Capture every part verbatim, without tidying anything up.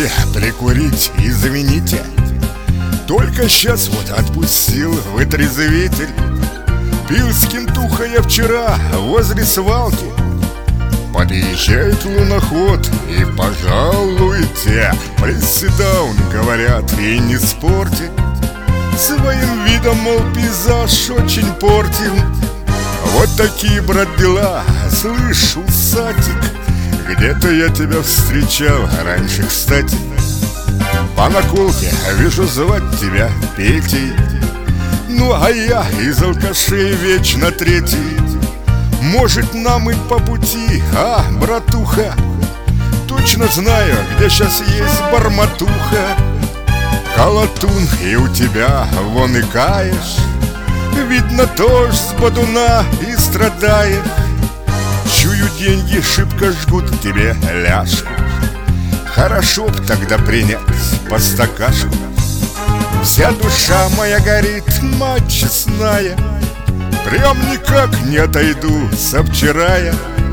бы прикурить, извините. Только сейчас вот отпустил вытрезвитель. Пил с кентухой я вчера возле свалки. Подъезжает луноход и пожалуйте. Пресс-даун, говорят, и не спорьте. Своим видом, мол, пейзаж очень портим. Вот такие, брат, дела. Слышь, усатик, где-то я тебя встречал раньше, кстати. По наколке вижу звать тебя Петей. Ну а я из алкашей вечно третий. Может, нам и по пути, а, братуха? Точно знаю, где сейчас есть бормотуха. Колотун, и у тебя вон и каешь. Видно, тоже с бодуна и страдаешь. Чую, деньги шибко жгут тебе ляжку. Хорошо б тогда принять по стакашку. Вся душа моя горит, мать честная. Прям никак не отойду со вчерая.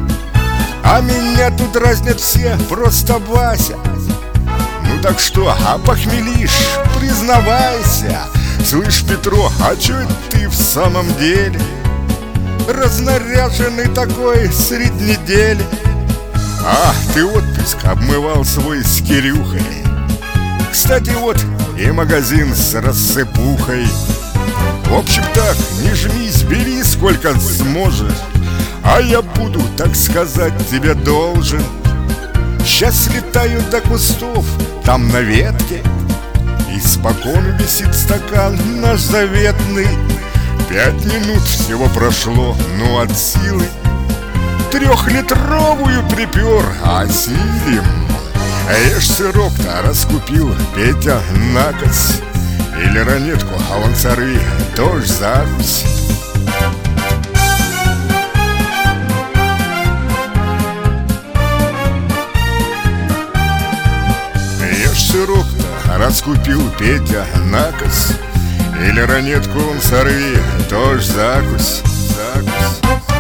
А меня тут дразнят все, просто Вася. Ну так что, опохмелишь, признавайся. Слышь, Петро, а чё это ты в самом деле разнаряженный такой средь недели? А, ты отпуск обмывал свой с Кирюхой. Кстати, вот и магазин с рассыпухой. В общем так, не жмись, бери сколько сможешь. А я буду, так сказать, тебе должен. Сейчас летаю до кустов, там на ветке испокон висит стакан наш заветный. Пять минут всего прошло, ну от силы. Трехлитровую припер, осилим. Ешь сырок-то раскупил, Петя, накось. Или ранетку, а вон сорви, тоже закусь. Ешь сырок-то раскупил, Петя, накось. Или ранетку вон сорви, тоже закусь, закусь.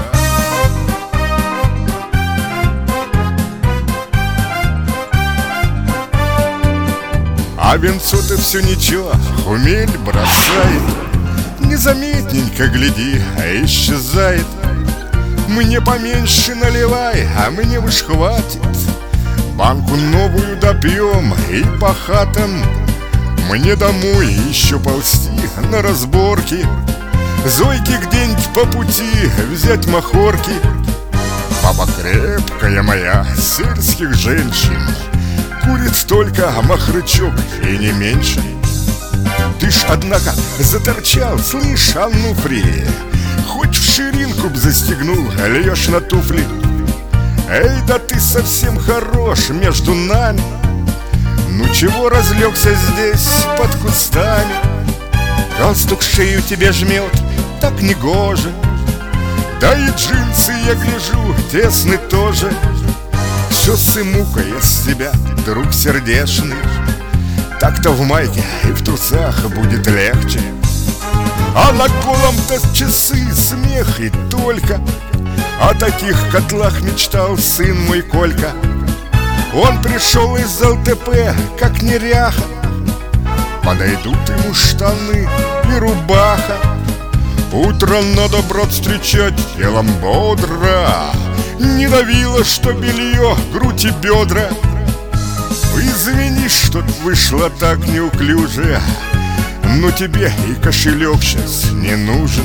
А венцо-то все ничего, хмель бросает. Незаметненько, гляди, а исчезает. Мне поменьше наливай, а мне уж хватит. Банку новую допьем и по хатам. Мне домой еще ползти на разборки. Зойке где-нибудь по пути взять махорки. Баба крепкая моя, сельских женщин. Курит только махрычок и не меньше. Ты ж, однако, заторчал, слышь, Ануфрий. Хоть в ширинку б застегнул, льешь на туфли. Эй, да ты совсем хорош между нами. Ну чего разлегся здесь под кустами? Галстук шею тебе жмет, так негоже. Да и джинсы, я гляжу, тесны тоже. Все сымука из тебя, друг сердечный. Так-то в майке и в трусах будет легче. А на голом-то часы, смех и только. О таких котлах мечтал сын мой Колька. Он пришел из ЛТП, как неряха. Подойдут ему штаны и рубаха. Утро надо, брат, встречать телом бодро. Не давило, что белье, грудь и бедра. Извини, что вышло так неуклюже. Но тебе и кошелек сейчас не нужен.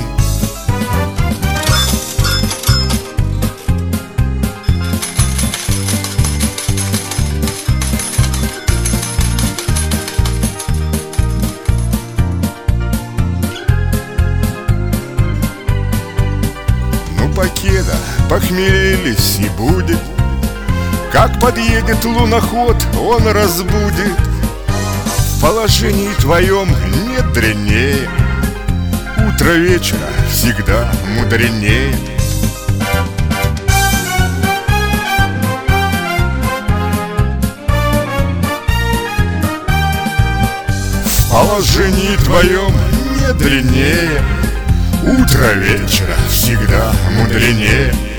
Покеда, похмелились и будет. Как подъедет луноход, он разбудит. В положении твоем нет дряннее. Утро вечера всегда мудренее. В положении твоем нет дряннее. Утро вечера всегда мудренее.